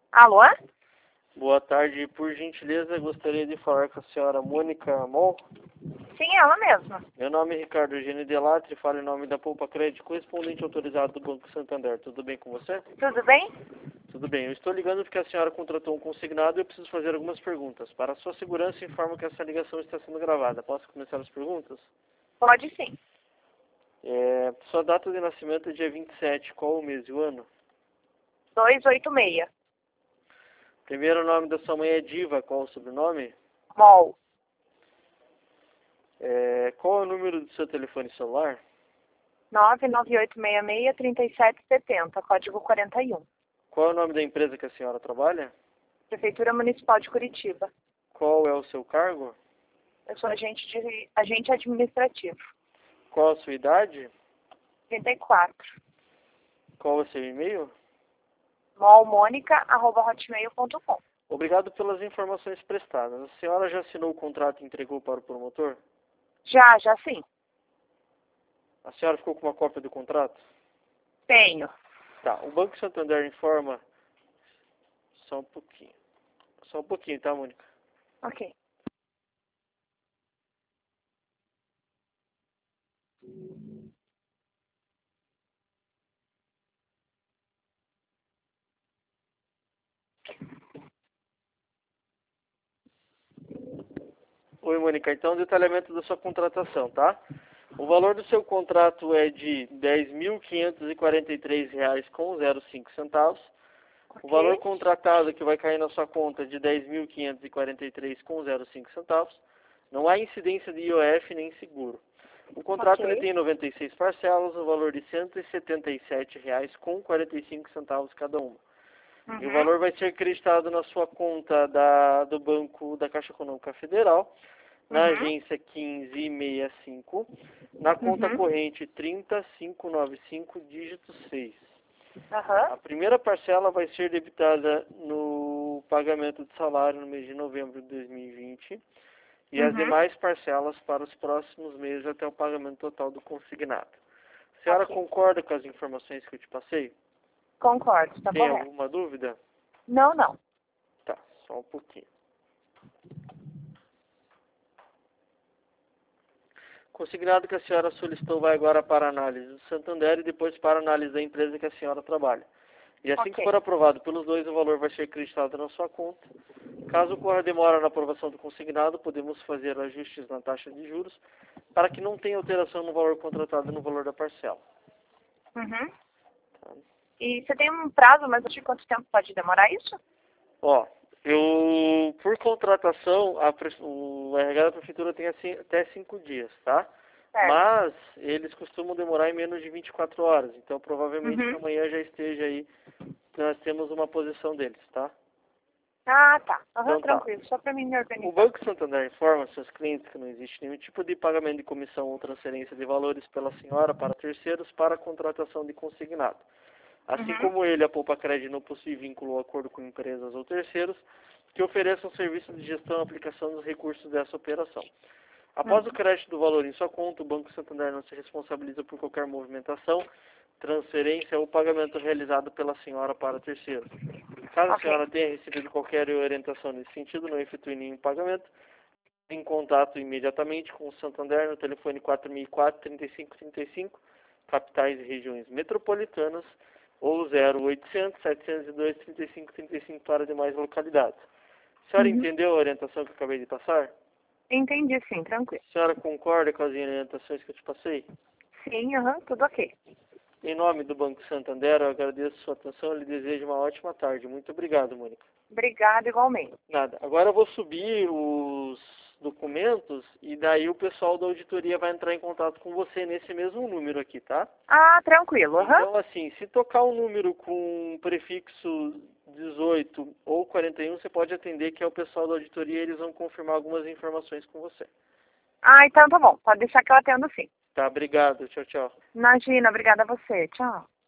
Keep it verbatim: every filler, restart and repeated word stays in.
Alô? Boa tarde, por gentileza, gostaria de falar com a senhora Mônica Mol. Sim, ela mesma. Meu nome é Ricardo Eugênio Delattre, falo em nome da Poupa Crédito, correspondente autorizado do Banco Santander. Tudo bem com você? Tudo bem? Tudo bem, eu estou ligando porque a senhora contratou um consignado e eu preciso fazer algumas perguntas. Para a sua segurança, informo que essa ligação está sendo gravada. Posso começar as perguntas? Pode sim. É, sua data de nascimento é dia vinte e sete, qual o mês e o ano? dois oito seis. Primeiro nome da sua mãe é Diva, qual o sobrenome? Mol. É, qual é o número do seu telefone celular? nove nove oito seis seis, três sete sete zero, código quarenta e um. Qual é o nome da empresa que a senhora trabalha? Prefeitura Municipal de Curitiba. Qual é o seu cargo? Eu sou agente, de, agente administrativo. Qual a sua idade? trinta e quatro. Qual é o seu e-mail? molmonica arroba hotmail ponto com. Obrigado pelas informações prestadas. A senhora já assinou o contrato e entregou para o promotor? Já, já sim. A senhora ficou com uma cópia do contrato? Tenho. Tá, o Banco Santander informa... Só um pouquinho. Só um pouquinho, tá, Mônica? Ok. Oi, Mônica. Então, detalhamento da sua contratação, tá? O valor do seu contrato é de dez mil quinhentos e quarenta e três reais com zero cinco centavos. O Ok. valor contratado que vai cair na sua conta é de dez mil quinhentos e quarenta e três com zero cinco centavos. Não há incidência de I O F nem seguro. O contrato ele Ok. tem noventa e seis parcelas, o valor de cento e setenta e sete reais com quarenta e cinco centavos cada uma. E o Uhum. valor vai ser acreditado na sua conta da, do Banco da Caixa Econômica Federal, na Uhum. agência quinze sessenta e cinco, na conta Uhum. corrente trinta mil quinhentos e noventa e cinco, dígito seis. A Aham. primeira parcela vai ser debitada no pagamento de salário no mês de novembro de dois mil e vinte e as Uhum. demais parcelas para os próximos meses até o pagamento total do consignado. A senhora Ok. concorda com as informações que eu te passei? Concordo, tá Tem correto. alguma dúvida? Não, não. Tá, só um pouquinho. Consignado que a senhora solicitou vai agora para análise do Santander e depois para análise da empresa que a senhora trabalha. E assim que Ok. for aprovado pelos dois, o valor vai ser acreditado na sua conta. Caso ocorra demora na aprovação do consignado, podemos fazer ajustes na taxa de juros para que não tenha alteração no valor contratado e no valor da parcela. Uhum. Tá? E você tem um prazo, mas de quanto tempo pode demorar isso? Ó, eu, por contratação, a, pre- o R H da Prefeitura tem assim, até cinco dias, tá? Certo. Mas eles costumam demorar em menos de vinte e quatro horas, então provavelmente Uhum. amanhã já esteja aí, nós temos uma posição deles, tá? Ah, tá. Aham, Então tá. tranquilo. Só para mim me O organizar. Banco Santander informa seus clientes que não existe nenhum tipo de pagamento de comissão ou transferência de valores pela senhora para terceiros para a contratação de consignado. Assim Uhum. como ele, a Poupa Crédito não possui vínculo ou acordo com empresas ou terceiros que ofereçam serviço de gestão e aplicação dos recursos dessa operação. Após o Uhum. crédito do valor em sua conta, o Banco Santander não se responsabiliza por qualquer movimentação, transferência ou pagamento realizado pela senhora para terceiro. Caso a Ok. senhora tenha recebido qualquer orientação nesse sentido, não efetue nenhum pagamento, em contato imediatamente com o Santander no telefone quatro mil e quatro, trinta e cinco trinta e cinco, capitais e regiões metropolitanas, ou zero oitocentos, setecentos e dois, trinta e cinco trinta e cinco para demais localidades. A senhora Uhum. entendeu a orientação que eu acabei de passar? Entendi, sim, tranquilo. A senhora concorda com as orientações que eu te passei? Sim, aham, tudo ok. Em nome do Banco Santander, eu agradeço a sua atenção e lhe desejo uma ótima tarde. Muito obrigado, Mônica. Obrigada igualmente. Nada. Agora eu vou subir os documentos e daí o pessoal da auditoria vai entrar em contato com você nesse mesmo número aqui, tá? Ah, tranquilo, aham. Então, assim, se tocar um número com prefixo dezoito ou quarenta e um, você pode atender que é o pessoal da auditoria e eles vão confirmar algumas informações com você. Ah, então tá bom. Pode deixar que eu atendo sim. Tá, obrigado. Tchau, tchau. Imagina, obrigada a você. Tchau.